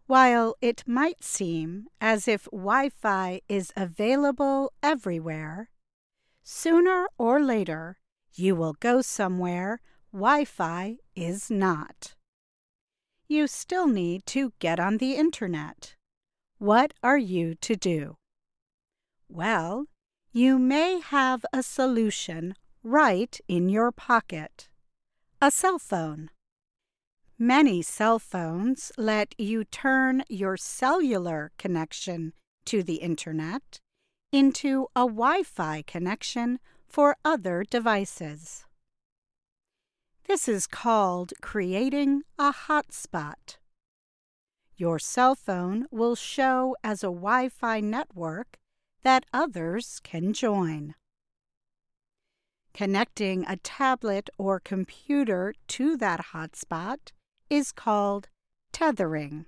While it might seem as if Wi-Fi is available everywhere, sooner or later you will go somewhere Wi-Fi is not. You still need to get on the internet. What are you to do? Well, you may have a solution right in your pocket. A cell phone. Many cell phones let you turn your cellular connection to the internet into a Wi-Fi connection for other devices. This is called creating a hotspot. Your cell phone will show as a Wi-Fi network that others can join. Connecting a tablet or computer to that hotspot is called tethering.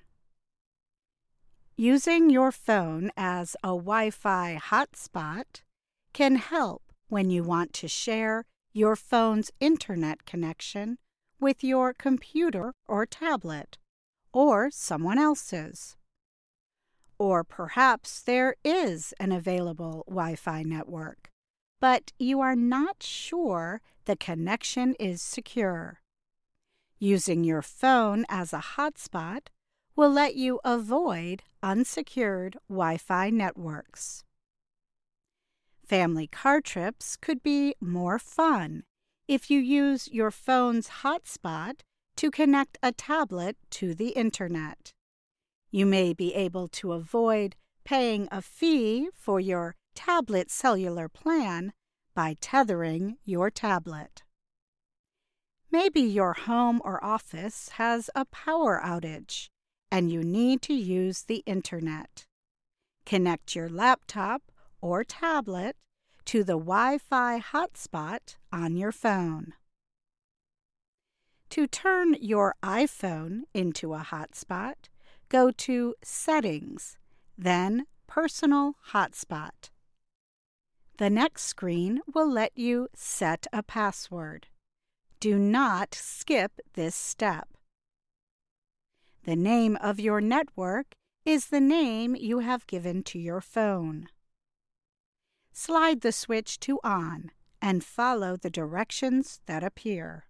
Using your phone as a Wi-Fi hotspot can help when you want to share your phone's internet connection with your computer or tablet, or someone else's. Or perhaps there is an available Wi-Fi network, but you are not sure the connection is secure. Using your phone as a hotspot will let you avoid unsecured Wi-Fi networks. Family car trips could be more fun if you use your phone's hotspot to connect a tablet to the internet. You may be able to avoid paying a fee for your tablet cellular plan by tethering your tablet. Maybe your home or office has a power outage and you need to use the internet. Connect your laptop or tablet to the Wi-Fi hotspot on your phone. To turn your iPhone into a hotspot, go to Settings, then Personal Hotspot. The next screen will let you set a password. Do not skip this step. The name of your network is the name you have given to your phone. Slide the switch to On and follow the directions that appear.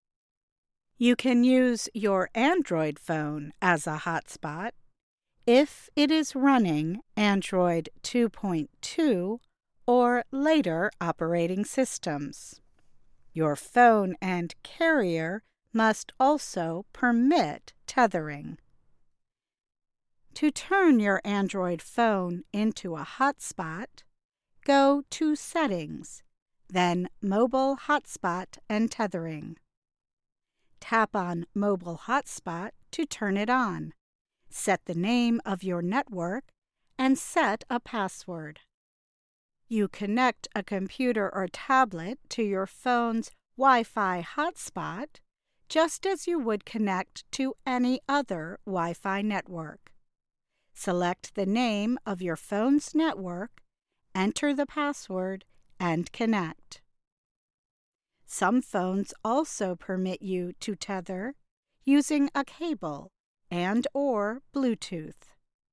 You can use your Android phone as a hotspot if it is running Android 2.2 or later operating systems. Your phone and carrier must also permit tethering. To turn your Android phone into a hotspot, go to Settings, then Mobile Hotspot and Tethering. Tap on Mobile Hotspot to turn it on. Set the name of your network and set a password. You connect a computer or tablet to your phone's Wi-Fi hotspot just as you would connect to any other Wi-Fi network. Select the name of your phone's network, enter the password, and connect. Some phones also permit you to tether using a cable and/or Bluetooth.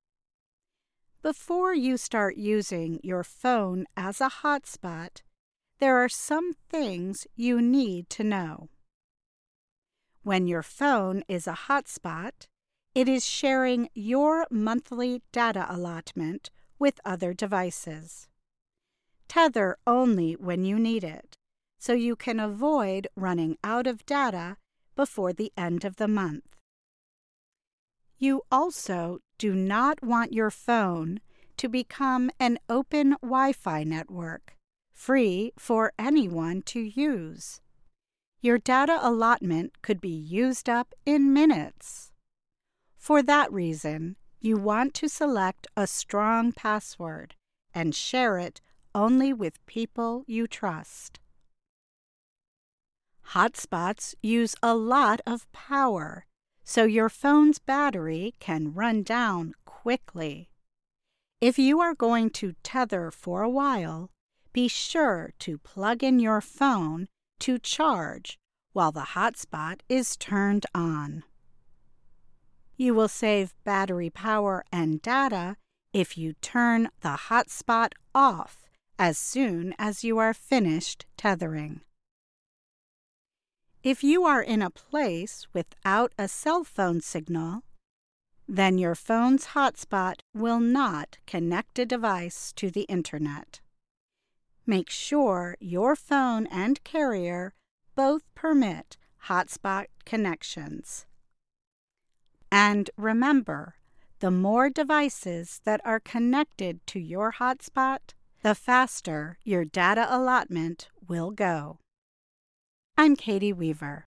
Before you start using your phone as a hotspot, there are some things you need to know. When your phone is a hotspot, it is sharing your monthly data allotment with other devices. Tether only when you need it, so you can avoid running out of data before the end of the month. You also do not want your phone to become an open Wi-Fi network, free for anyone to use. Your data allotment could be used up in minutes. For that reason, you want to select a strong password and share it only with people you trust. Hotspots use a lot of power, so your phone's battery can run down quickly. If you are going to tether for a while, be sure to plug in your phone to charge while the hotspot is turned on. You will save battery power and data if you turn the hotspot off as soon as you are finished tethering. If you are in a place without a cell phone signal, then your phone's hotspot will not connect a device to the internet. Make sure your phone and carrier both permit hotspot connections. And remember, the more devices that are connected to your hotspot, the faster your data allotment will go. I'm Katie Weaver.